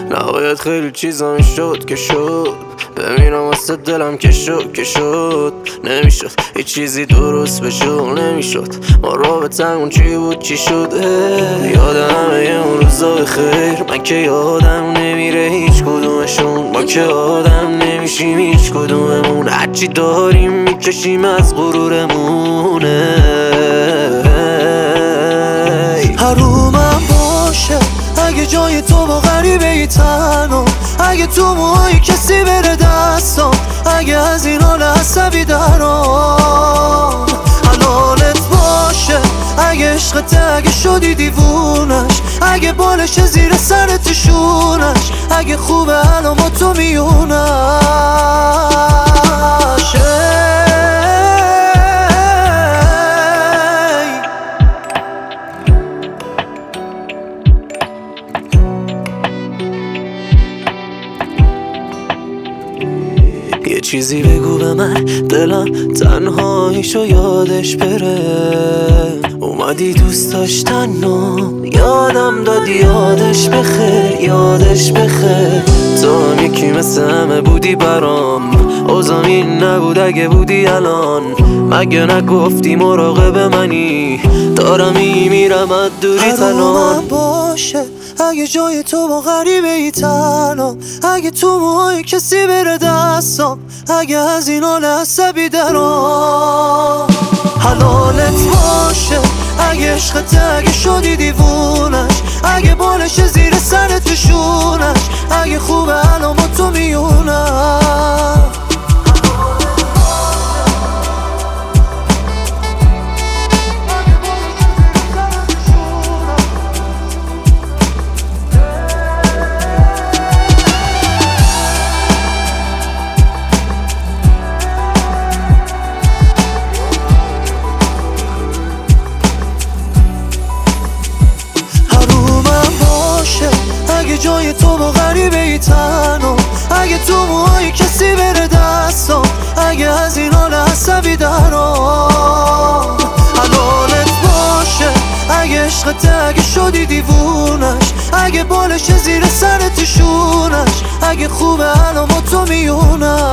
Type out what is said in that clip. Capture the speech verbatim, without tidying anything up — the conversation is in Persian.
نباید خیلی چیزا میشد که شد، ببینم واسه دلم که شد که شد. نمیشد هیچ چیزی درست بشو، نمیشد ما رابطمون چی بود چی شد. یادم یه اون روزا بخیر، من که یادم نمیره هیچ کدومشون. ما که آدم نمیشیم هیچ کدوممون، هرچی داریم میکشیم از غرورمونه. حرومم باشه اگه جای تو با غریبه ای تنها، اگه تو موهای کسی بره دستم، اگه از این حال عصبی درام. حلالت باشه اگه عشقته، اگه شدی دیوونش، اگه بالش زیر سرت شونش، اگه خوبه الان با تو میونش. یه چیزی بگو به من، دلم تنهاییشو یادش بره. اومدی دوست داشتن و یادم دادی یادش بخیر، یادش بخیر. تو هم یکی مثل همه بودی برام، اوضاع این نبود اگه بودی الان. مگه نگفتی مراقب منی، دارم میمیرم از دوری تنها. باشه اگه جای تو با غریبه ای تنها، اگه تو موهای کسی بره دستم، اگه از این حال عصبی درام. حلالت باشه اگه عشقته، اگه شدی دیوونش، اگه بالش زیر سرت شونش، اگه خوبه الان با تو میونم. اگه جای تو با غریبه ای تنها، اگه تو موهای کسی بره دستم، اگه از این حال عصبی درام. حلالت باشه اگه عشقته، اگه شدی دیوونش، اگه بالش زیر سرت شونش، اگه خوبه الان با تو میونم.